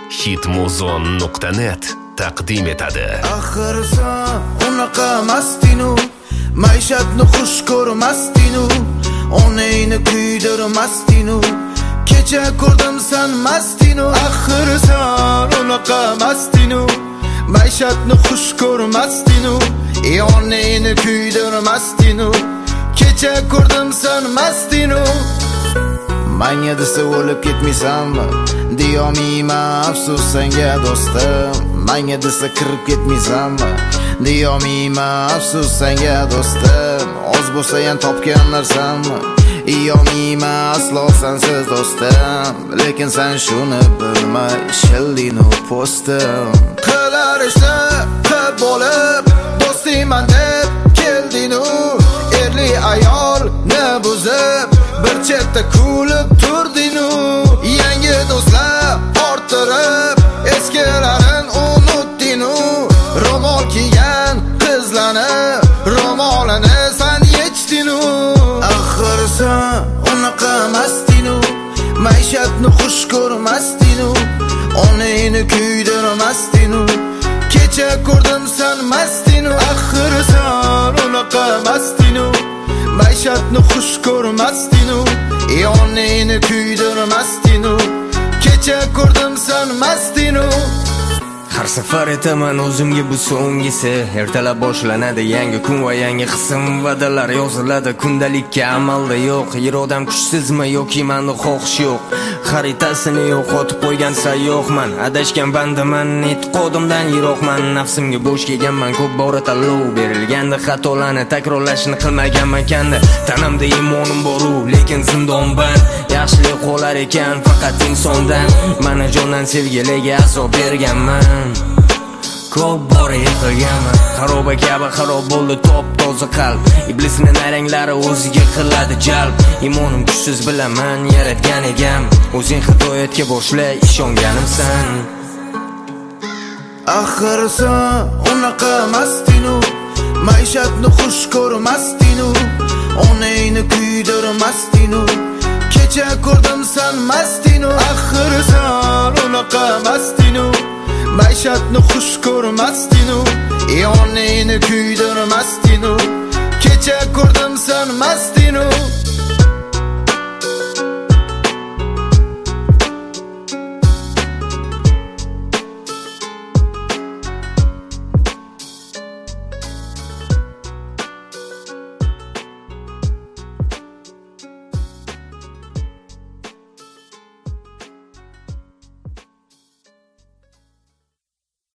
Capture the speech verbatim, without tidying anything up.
hitmuzon nuqta net taqdim etadi. Axir sen unaqa mastinu, maishatni xush ko'rmasdinu, onangni kuydirmasdinu. Kecha ko'rdim sen mastinu. Axir sen unaqa mastinu, maishatni xush ko'rmasdinu, onangni kuydirmasdinu. Kecha ko'rdim sen mastinu. Manga desa o'lib ketmaysanmi? Deyolmayman afsus senga do'stim. Manga desa kirib ketmaysanmi? Deyolmayman afsus senga do'stim. Oz bo'lsa ham topgan narsammi? Deyolmayman aslo sensiz do'stim. Lekin sen shuni bilmay shildinu postim. Qilar ishni qilib bo'lib do'stingman deb keldinu. Erli ayol ne buzib bir chetda kulib turdinu. Yangi do'stlar orttirib eskilarin unutdinu. Ro'mol kiygan qizlarni ro'molini san yechdinu. Axir sen unaqa mastinu, maishatni xush ko'rmasdinu, onangni kuydirmasdinu. Kecha ko'rdim sen mastinu. Axir sen unaqa mastinu, maishatni xush ko'rmasdinu, onangni kuydirmasdinu. Kecha ko'rdim sen mastinu. Har safar aytaman o'zimga bu so'nggisi. Ertalab boshlanadi yangi kun va yangi qism. Va'dalar yoziladi kundalikka, amalda yo'q. Irodam kuchsizmi yoki menda xohish yo'q. Xaritasini yo'qotib qo'ygan sayyohman. Adashgan bandaman, e'tiqodimdan yiroqman. Nafsimga bo'sh kelganman, ko'p bora tanlov berilganda xatolarni takrorlashni qilmaganman kanda. Tanamda imonim bor-u, lekin zindonban. Yaxshilik qolar ekan faqat insondan. Mana jondan sevgilarga azob berganman. Ko'p bora yiqilganman. Xaroba kabi xarob bo'ldi top toza qalb. Iblisning nayranglari o'ziga qiladi jalb. Imonim kuchsiz bilaman yaratgan egam. O'zing hidoyatga boshla ishonganimsan. Axir sen unaqa mastinu, maishatni xush ko'rmasdinu, onangni kuydirmasdinu. Kecha ko'rdim sen mastinu. Axir sen unaqa mastinu, maishatni xush ko'rmasdinu, onangni kuydirmasdinu. Kecha ko'rdim sen mastinu.